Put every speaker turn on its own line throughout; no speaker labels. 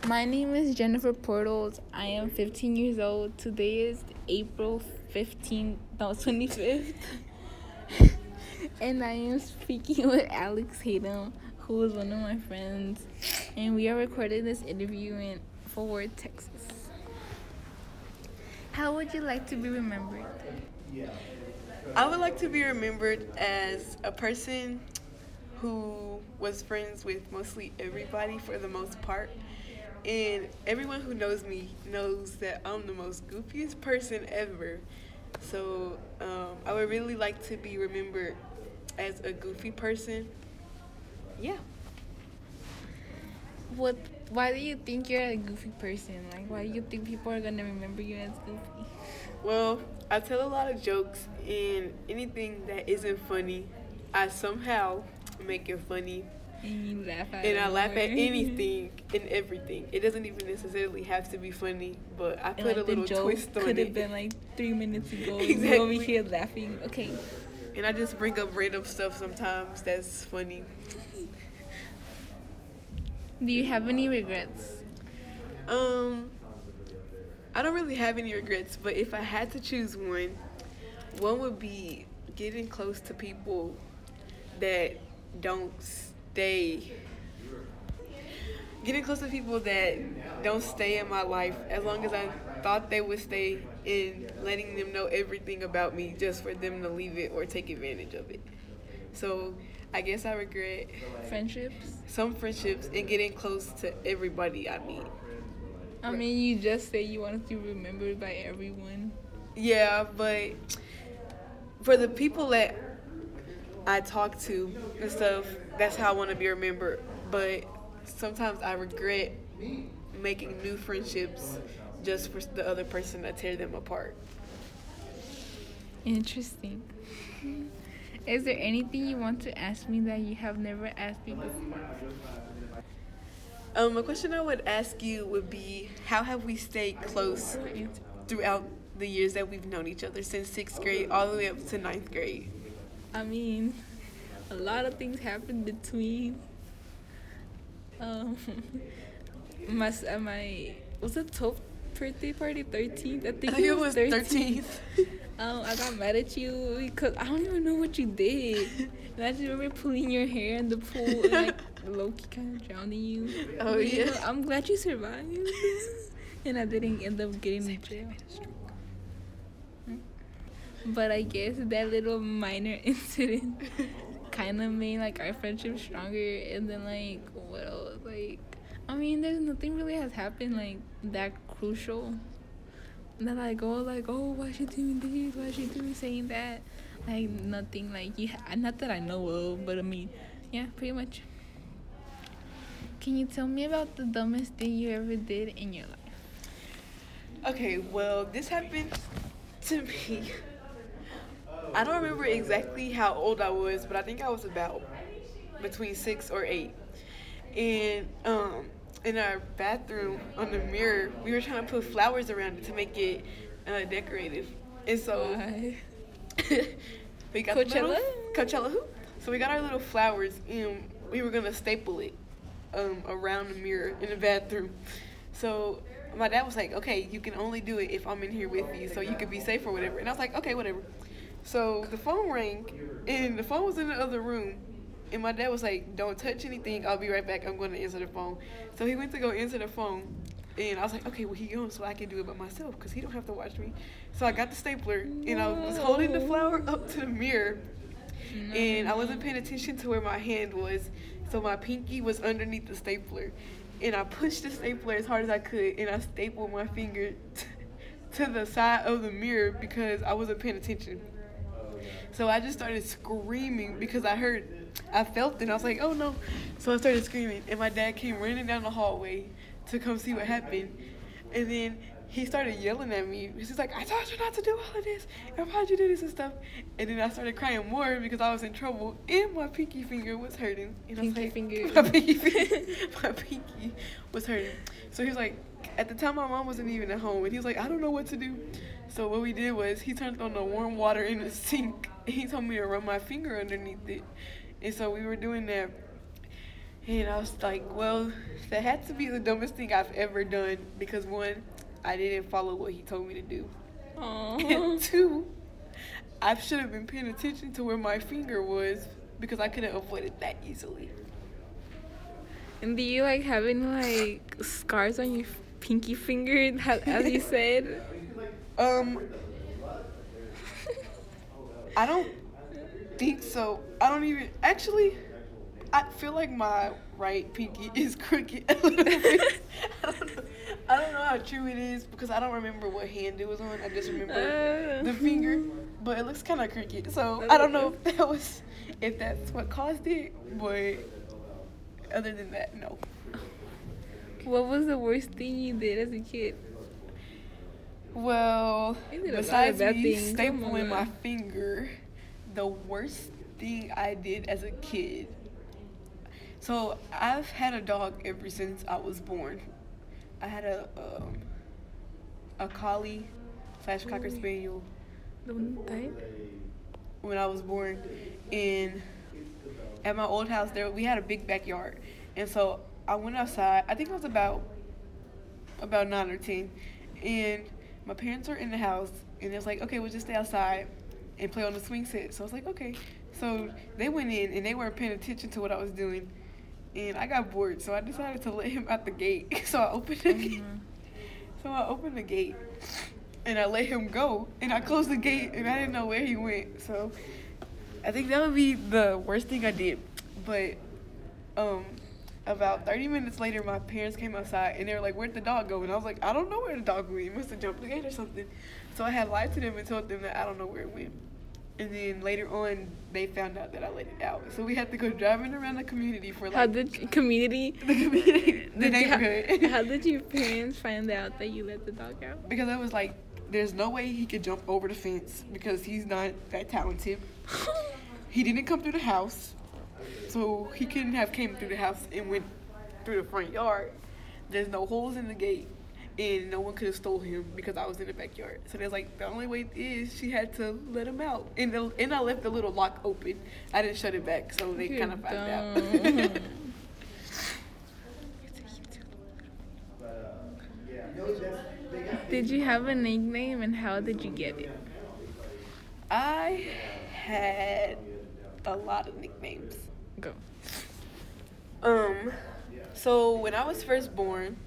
My name is Jennifer Portals. I am 15 years old. Today is April 15th, no, 25th. And I am speaking with Alex Hayden, who is one of my friends. And we are recording this interview in Fort Worth, Texas. How would you like to be remembered?
I would like to be remembered as a person who was friends with mostly everybody for the most part. And everyone who knows me knows that I'm the most goofiest person ever. So I would really like to be remembered as a goofy person. Yeah.
Why do you think you're a goofy person? Like, why do you think people are gonna remember you as goofy?
Well, I tell a lot of jokes, and anything that isn't funny, I somehow make it funny.
And you laugh at
And I
it
laugh at
more.
anything and everything. It doesn't even necessarily have to be funny, but I
And
put
like
a
the
little
joke
twist on
could have
it.
been like 3 minutes ago.
Exactly.
You over here laughing. Okay.
And I just bring up random stuff sometimes that's funny.
Do you have any regrets?
I don't really have any regrets, but if I had to choose one would be getting close to people that don't stay. Getting close to people that don't stay in my life as long as I thought they would stay, and letting them know everything about me just for them to leave it or take advantage of it. So I guess I regret
Friendships?
some friendships and getting close to everybody I meet.
I mean, you just say you want to be remembered by everyone.
Yeah, but for the people that I talk to and stuff, that's how I want to be remembered. But sometimes I regret making new friendships just for the other person to tear them apart.
Interesting. Is there anything you want to ask me that you have never asked me before?
A question I would ask you would be, how have we stayed close throughout the years that we've known each other, since 6th grade all the way up to 9th grade?
I mean, a lot of things happened between. Um, my was it 12th birthday party? 13th? I think
It was 13th.
I got mad at you because I don't even know what you did. And I just remember pulling your hair in the pool and like low-key kind of drowning you.
Oh, yeah.
I'm glad you survived. And I didn't end up getting in jail. But I guess that little minor incident kind of made like our friendship stronger. And then like what else? Like, I mean, there's nothing really has happened like that crucial. That like, oh, why she doing this? Why she doing saying that? Like nothing. Like not that I know of, but I mean, yeah, pretty much. Can you tell me about the dumbest thing you ever did in your life?
Okay, well, this happened to me. I don't remember exactly how old I was, but I think I was about between 6 or 8. And in our bathroom on the mirror, we were trying to put flowers around it to make it decorative. And so
Why?
we got Coachella who? So we got our little flowers and we were gonna staple it around the mirror in the bathroom. So my dad was like, okay, you can only do it if I'm in here with you, so you could be safe or whatever. And I was like, okay, whatever. So the phone rang, and the phone was in the other room. And my dad was like, don't touch anything. I'll be right back. I'm going to answer the phone. So he went to go answer the phone. And I was like, okay, well, he gone so I can do it by myself because he don't have to watch me. So I got the stapler, and I was holding the flower up to the mirror. And I wasn't paying attention to where my hand was. So my pinky was underneath the stapler. And I pushed the stapler as hard as I could, and I stapled my finger to the side of the mirror because I wasn't paying attention. So I just started screaming because I felt it. I was like, oh no. So I started screaming, and my dad came running down the hallway to come see what happened. And then he started yelling at me. He's like, I told you not to do all of this. And why'd you do this and stuff? And then I started crying more because I was in trouble, and my pinky finger was hurting. And I was like, my pinky was hurting. So he was like, at the time my mom wasn't even at home, and he was like, I don't know what to do. So what we did was he turned on the warm water in the sink, and he told me to run my finger underneath it. And so we were doing that. And I was like, well, that had to be the dumbest thing I've ever done because one, I didn't follow what he told me to do. And two, I should have been paying attention to where my finger was because I could have avoided that easily.
And do you like have any like scars on your pinky finger, as you said?
I don't think so. I don't even actually. I feel like my right pinky is crooked a little bit. I don't know how true it is because I don't remember what hand it was on. I just remember the finger, but it looks kind of crooked. So I don't know if that's what caused it, but other than that, no.
What was the worst thing you did as a kid?
Well, besides me
things.
stapling my finger, the worst thing I did as a kid. So I've had a dog ever since I was born. I had a collie / cocker spaniel.
The one that died?
When I was born, and at my old house there we had a big backyard, and so I went outside. I think I was about 9 or 10, and my parents were in the house, and it was like, okay, we'll just stay outside and play on the swing set. So I was like, okay. So they went in, and they weren't paying attention to what I was doing, and I got bored, so I decided to let him out the gate. So I opened the gate. So I opened the gate, and I let him go, and I closed the gate, and I didn't know where he went. So I think that would be the worst thing I did. But about 30 minutes later, my parents came outside, and they were like, where'd the dog go? And I was like, I don't know where the dog went. He must have jumped the gate or something. So I had lied to them and told them that I don't know where it went. And then later on, they found out that I let it out. So we had to go driving around the community for like...
How did community?
The neighborhood.
How did your parents find out that you let the dog out?
Because I was like, there's no way he could jump over the fence because he's not that talented. He didn't come through the house. So he couldn't have came through the house and went through the front yard. There's no holes in the gate. And no one could have stole him because I was in the backyard. So there's like, the only way is she had to let him out. And I left the little lock open. I didn't shut it back, so they kind of found out.
Did you have a nickname, and how did you get it?
I had a lot of nicknames.
Go.
So when I was first born,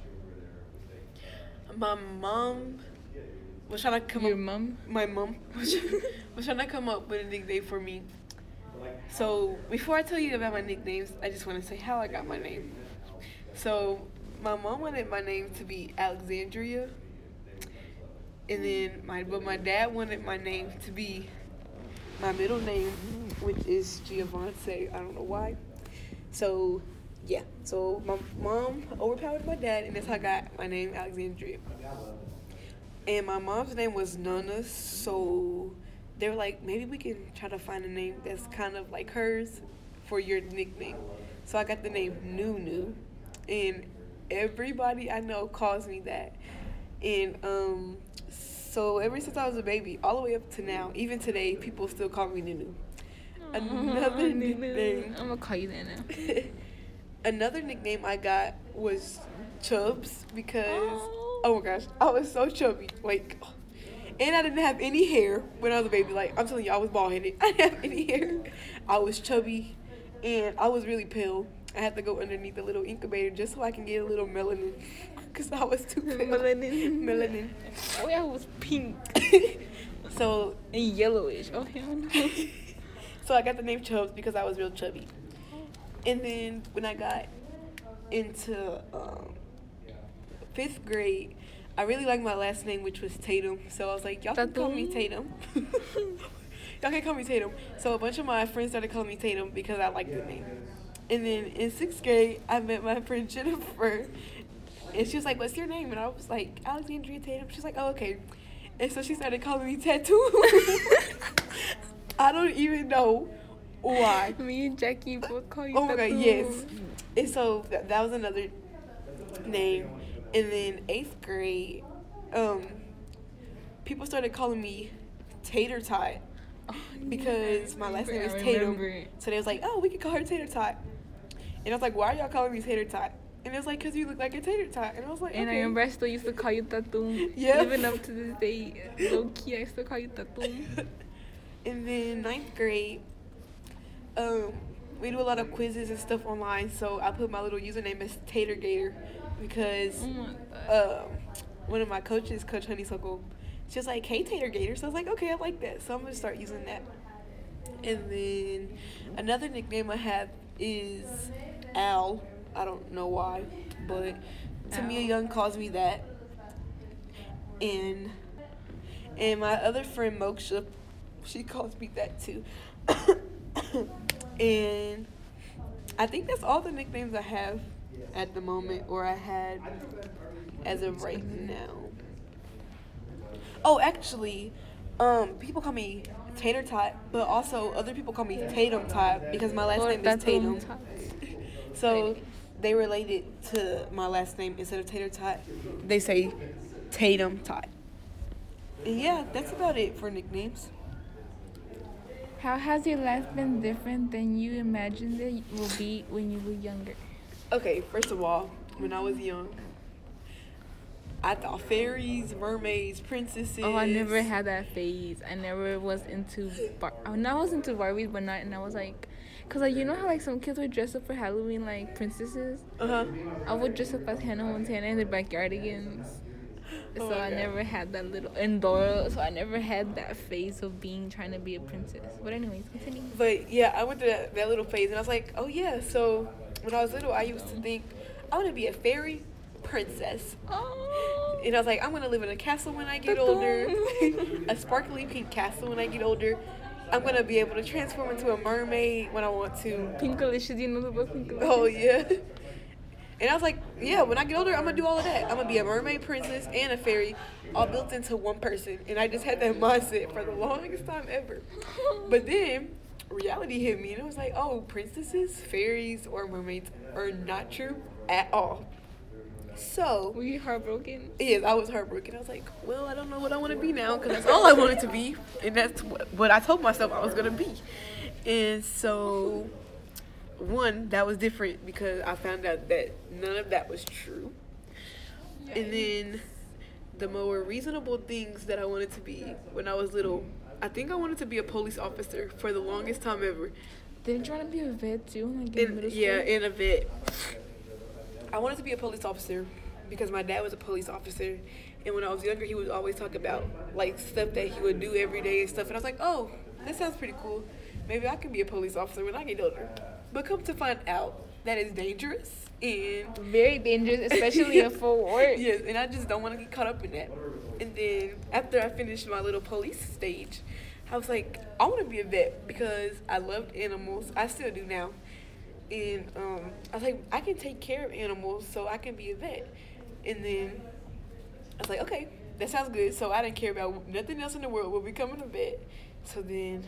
my mom was trying to come
Your
up...
mom?
My mom was trying to come up with a nickname for me. So before I tell you about my nicknames, I just want to say how I got my name. So my mom wanted my name to be Alexandria. And then my dad wanted my name to be my middle name, which is Giovante. I don't know why. So yeah, so my mom overpowered my dad, and that's how I got my name, Alexandria. And my mom's name was Nana, so they were like, maybe we can try to find a name that's kind of like hers for your nickname. So I got the name Nunu, and everybody I know calls me that. And so ever since I was a baby, all the way up to now, even today, people still call me Nunu. Another nickname.
I'm gonna call you that now.
Another nickname I got was Chubs because, oh my gosh, I was so chubby. Like, and I didn't have any hair when I was a baby. Like, I'm telling you, I was bald-headed. I didn't have any hair. I was chubby, and I was really pale. I had to go underneath the little incubator just so I can get a little melanin because I was too pale. Melanin.
Oh, yeah, I was pink.
So,
and yellowish. Oh, hell no.
So I got the name Chubbs because I was real chubby. And then when I got into 5th grade, I really liked my last name, which was Tatum. So I was like, y'all can call me Tatum. Y'all can call me Tatum. So a bunch of my friends started calling me Tatum because I liked the name. And then in 6th grade, I met my friend Jennifer. And she was like, what's your name? And I was like, Alexandria Tatum. She's like, oh, okay. And so she started calling me Tattoo. I don't even know why.
Me and Jackie both call you
Oh my
Tattoo.
God, yes. And so that was another name. And then 8th grade, people started calling me Tater Tot because my last name is Tatum. So they was like, oh, we could call her Tater Tot. And I was like, why are y'all calling me Tater Tot? And it was like, because you look like a tater tot. And I was like,
and
okay.
I remember I still used to call you Tatum.
Yeah.
Even up to this day, low key, I still call you Tatum.
And then 9th grade, we do a lot of quizzes and stuff online. So I put my little username as Tater Gator because
Oh my god.
one of my coaches, Coach Honeysuckle, she was like, hey, Tater Gator. So I was like, okay, I like that. So I'm going to start using that. And then another nickname I have is Al. I don't know why, but Tamia Young calls me that. And my other friend, Moksha, she calls me that too. And I think that's all the nicknames I have at the moment, or I had as of right now. Oh, actually, people call me Tater Tot, but also other people call me Tatum Tot because my last name is Tatum. So they related to my last name. Instead of Tater Tot, they say Tatum Tot. And yeah, that's about it for nicknames.
How has your life been different than you imagined it will be when you were younger?
Okay, first of all, when I was young, I thought fairies, mermaids, princesses.
Oh, I never had that phase. I never was into I was into Barbies, but not. And I was like, cause like you know how like some kids would dress up for Halloween like princesses. I would dress up as Hannah Montana in the Backyardigans.
Oh
So I never had that little Dora. So I never had that phase of trying to be a princess. But anyways, continue.
But yeah, I went through that little phase, and I was like, oh yeah. So when I was little, I used to think I want to be a fairy princess.
Oh.
And I was like, I'm gonna live in a castle when I get older, a sparkly pink castle when I get older. I'm gonna be able to transform into a mermaid when I want to.
Pinkalicious, you know the book Pinkalicious?
Oh yeah. And I was like, yeah, when I get older, I'm gonna do all of that. I'm gonna be a mermaid, princess, and a fairy, all built into one person. And I just had that mindset for the longest time ever. But then reality hit me, and it was like, oh, princesses, fairies, or mermaids are not true at all. So
were you heartbroken?
Yes, I was heartbroken. I was like, well, I don't know what I want to be now because that's all I wanted to be, and that's what I told myself I was gonna be. And so, one, that was different because I found out that none of that was true. And then the more reasonable things that I wanted to be when I was little, I think I wanted to be a police officer for the longest time ever.
Didn't you want to be a vet too, like in middle school?
Yeah, in a vet. I wanted to be a police officer because my dad was a police officer, and when I was younger, he would always talk about like stuff that he would do every day and stuff, and I was like, oh, that sounds pretty cool. Maybe I can be a police officer when I get older. But come to find out, that is dangerous and
very dangerous, especially in Fort Worth.
Yes, and I just don't want to get caught up in that. And then after I finished my little police stage, I was like, I want to be a vet because I loved animals. I still do now. And I was like, I can take care of animals, so I can be a vet. And then I was like, okay, that sounds good. So I didn't care about nothing else in the world but becoming a vet. So then,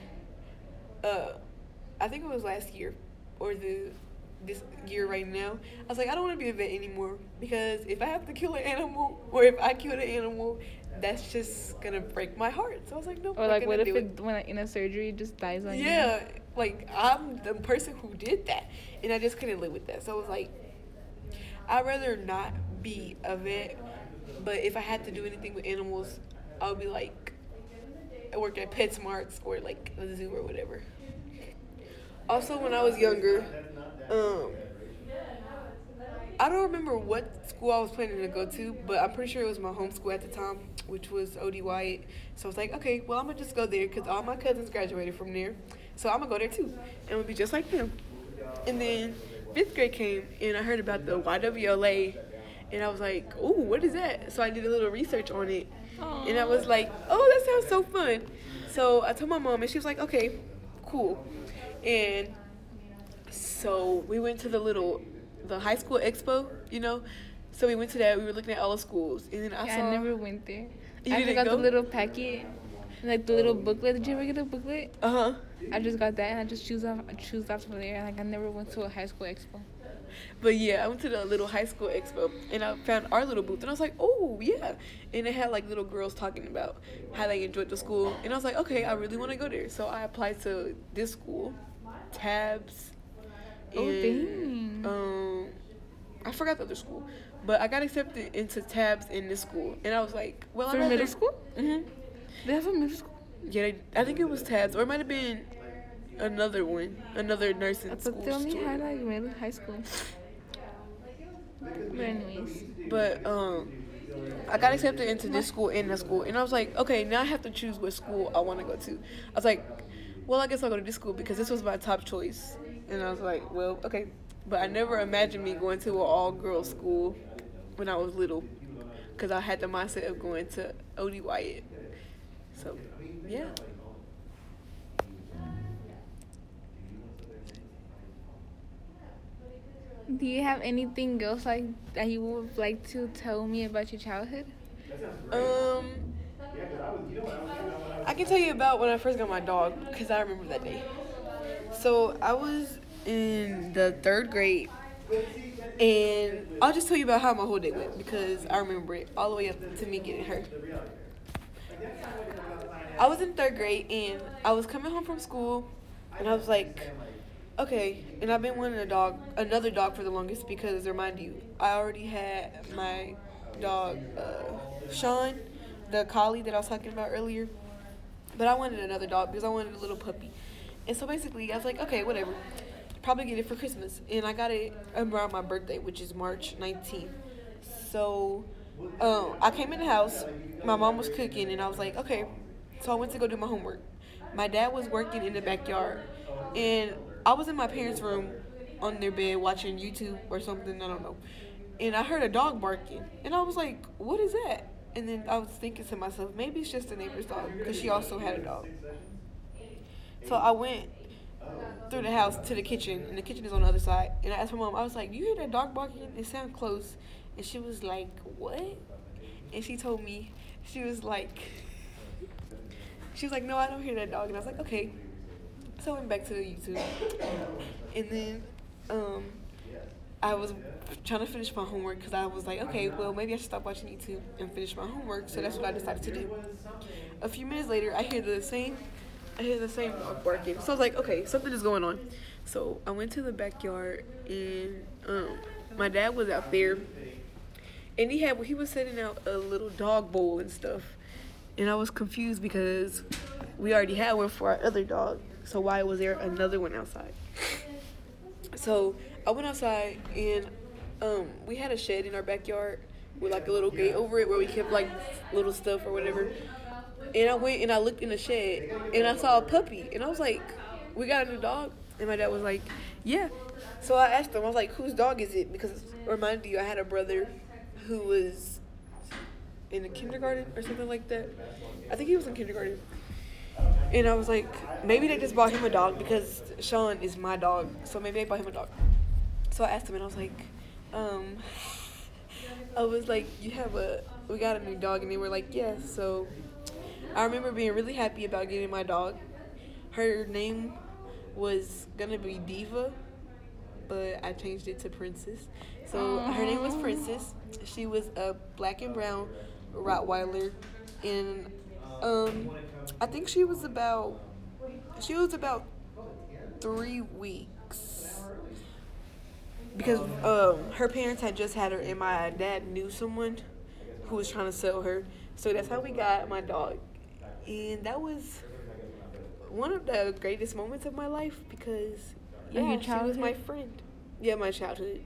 I think it was last year or this year right now, I was like, I don't want to be a vet anymore because if I have to kill an animal or if I kill an animal, that's just gonna break my heart. So I was like, no.
Or like, what if when in a surgery it just dies on you?
Yeah, like I'm the person who did that, and I just couldn't live with that. So I was like, I'd rather not be a vet, but if I had to do anything with animals, I would be like, I work at PetSmarts or like a zoo or whatever. Also, when I was younger, I don't remember what school I was planning to go to, but I'm pretty sure it was my home school at the time, which was O.D. Wyatt. So I was like, okay, well, I'm going to just go there because all my cousins graduated from there. So I'm going to go there too, and we'll be just like them. And then 5th grade came, and I heard about the YWLA, and I was like, ooh, what is that? So I did a little research on it, and I was like, oh, that sounds so fun. So I told my mom, and she was like, okay, cool. And so we went to the high school expo, you know. So we went to that. We were looking at all the schools, and then I
never went there.
You
I
didn't
got
go?
the little packet, like the little booklet. Did you ever get a booklet? I just got that, and I just choose off from there. Like I never went to a high school expo.
But yeah, I went to the little high school expo, and I found our little booth, and I was like, oh yeah. And it had like little girls talking about how they enjoyed the school, and I was like, okay, I really want to go there. So I applied to this school, Tabs. And, I forgot the other school, but I got accepted into tabs in this school, and I was like, well,
for middle school.
Mhm.
They have a middle school.
Yeah, I think it was tabs, or it might have been another one, another nursing school.
But they only had like middle high school. But anyways.
But I got accepted into this school and that school, and I was like, okay, now I have to choose what school I want to go to. I was like, well, I guess I'll go to this school because this was my top choice, and I was like, well, okay. But I never imagined me going to an all-girls school when I was little, because I had the mindset of going to O.D. Wyatt. So, yeah.
Do you have anything else like that you would like to tell me about your childhood?
I can tell you about when I first got my dog, because I remember that day. So I was in the 3rd grade, and I'll just tell you about how my whole day went, because I remember it all the way up to me getting her. I was in 3rd grade, and I was coming home from school, and I was like, okay, and I've been wanting another dog for the longest, because remind you, I already had my dog, Sean, the collie that I was talking about earlier, but I wanted another dog because I wanted a little puppy. And so basically, I was like, okay, whatever, probably get it for Christmas, and I got it around my birthday, which is March 19th. So I came in the house, my mom was cooking, and I was like, okay, so I went to go do my homework. My dad was working in the backyard, and I was in my parents' room on their bed watching YouTube or something, I don't know. And I heard a dog barking, and I was like, what is that? And then I was thinking to myself, maybe it's just the neighbor's dog, because she also had a dog. So I went through the house to the kitchen, and the kitchen is on the other side. And I asked my mom, I was like, you hear that dog barking? It sounds close. And she was like, what? And she told me, she was like, no, I don't hear that dog. And I was like, okay. So I went back to the YouTube. And then I was trying to finish my homework, because I was like, okay, well, maybe I should stop watching YouTube and finish my homework. So that's what I decided to do. A few minutes later, I hear the same dog barking. So I was like, okay, something is going on. So I went to the backyard, and my dad was out there, and he was setting out a little dog bowl and stuff. And I was confused because we already had one for our other dog. So why was there another one outside? So I went outside, and we had a shed in our backyard with like a little gate over it where we kept like little stuff or whatever. And I went and I looked in the shed, and I saw a puppy, and I was like, we got a new dog? And my dad was like, yeah. So I asked him, I was like, whose dog is it? Because remind you, I had a brother who was in the kindergarten or something like that. I think he was in kindergarten. And I was like, maybe they just bought him a dog, because Sean is my dog, so maybe they bought him a dog. So I asked him, and I was like, we got a new dog, and they were like, yeah. So I remember being really happy about getting my dog. Her name was gonna be Diva, but I changed it to Princess. So her name was Princess. She was a black and brown Rottweiler, and I think she was about 3 weeks, because her parents had just had her, and my dad knew someone who was trying to sell her. So that's how we got my dog, and that was one of the greatest moments of my life, because she was my friend. Yeah, my childhood.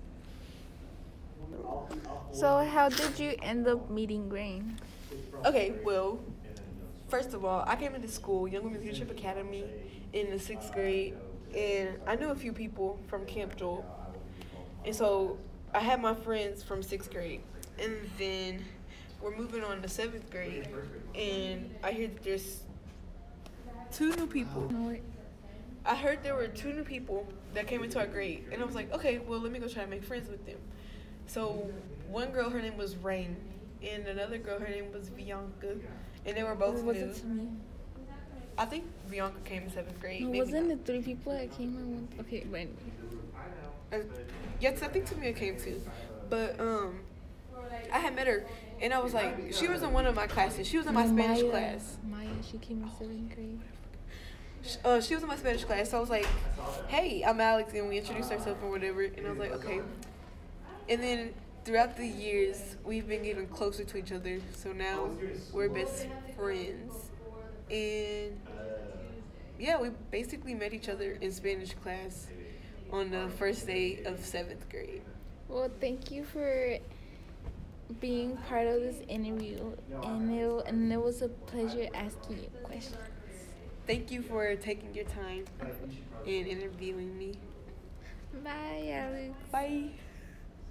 So how did you end up meeting Grain?
Okay, well, first of all, I came into school, Young Women's Leadership Academy, in the 6th grade, and I knew a few people from Camp Joel. And so I had my friends from 6th grade, and then we're moving on to 7th grade, and I hear that there's 2 new people. I heard there were 2 new people that came into our grade, and I was like, okay, well, let me go try to make friends with them. So one girl, her name was Rain, and another girl, her name was Bianca, and they were both new.
It to me?
I think Bianca came in 7th grade.
No, wasn't it 3 people that came in one? Okay, but
yes, I think Tamia came too, but I had met her, and I was like, she was in one of my classes. She was in my Spanish class.
Maya, she came in 7th grade.
she was in my Spanish class, so I was like, hey, I'm Alex, and we introduced ourselves or whatever, and I was like, okay. And then throughout the years, we've been getting closer to each other, so now we're best friends. And yeah, we basically met each other in Spanish class on the first day of 7th grade.
Well, thank you for being part of this interview, and it was a pleasure asking you questions.
Thank you for taking your time and interviewing me.
Bye, Alex.
Bye.